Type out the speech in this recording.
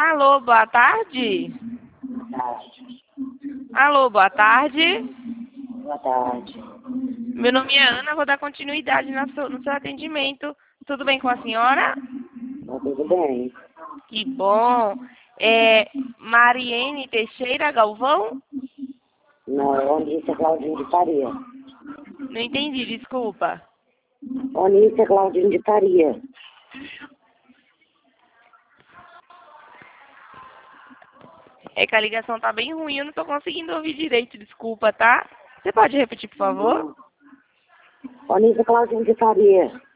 Alô, boa tarde. Boa tarde. Alô, boa tarde. Boa tarde. Meu nome é Ana, vou dar continuidade no seu atendimento. Tudo bem com a senhora? Tá tudo bem. Que bom. É Mariene Teixeira Galvão? Não, é Onícia Claudinho de Faria. Não entendi, desculpa. Onícia Claudinho de Faria. É que a ligação tá bem ruim, eu não tô conseguindo ouvir direito, desculpa, tá? Você pode repetir, por favor? Onícia Claudinho de Faria.